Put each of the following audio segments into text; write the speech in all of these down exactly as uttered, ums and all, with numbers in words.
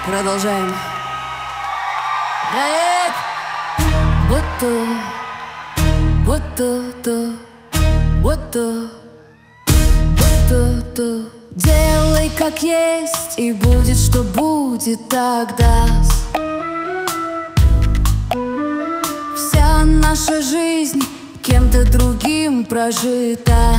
Продолжаем. Проект! Вот то, вот то, то, вот то, вот то, то. Делай как есть, и будет, что будет тогда. Вся наша жизнь кем-то другим прожита.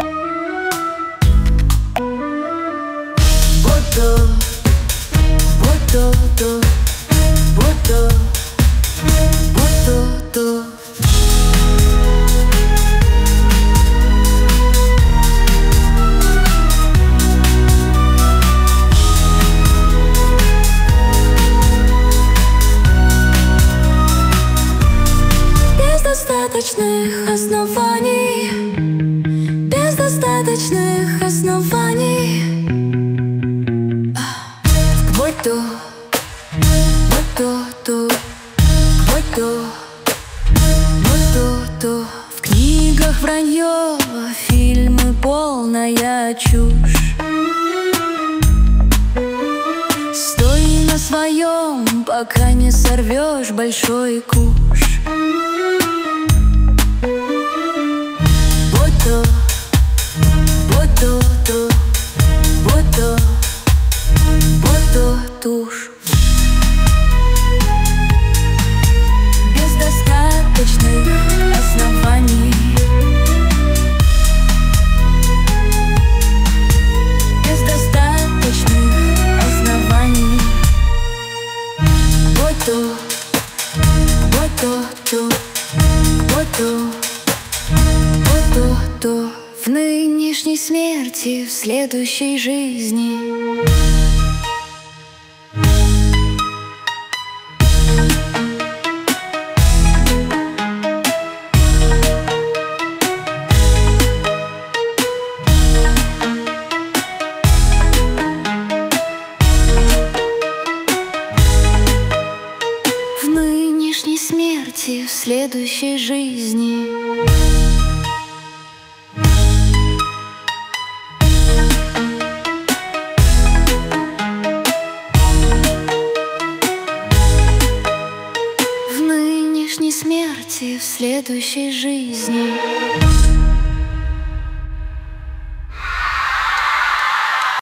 Вот то, вот то, то, вот то, вот то, то. Без достаточных оснований, без достаточных оснований. Вот то, вот то, то, вот то, вот то, то. В книгах вранье, фильмы полная чушь. Стой на своем, пока не сорвешь большой куш. Вот то, вот то, то, вот то, вот то, тушь. Без достаточных оснований, без достаточных оснований. Вот то, вот то, то, вот то, вот то, то. В нынешней смерти, в следующей жизни. В нынешней смерти, в следующей жизни. В нынешней смерти, в следующей жизни.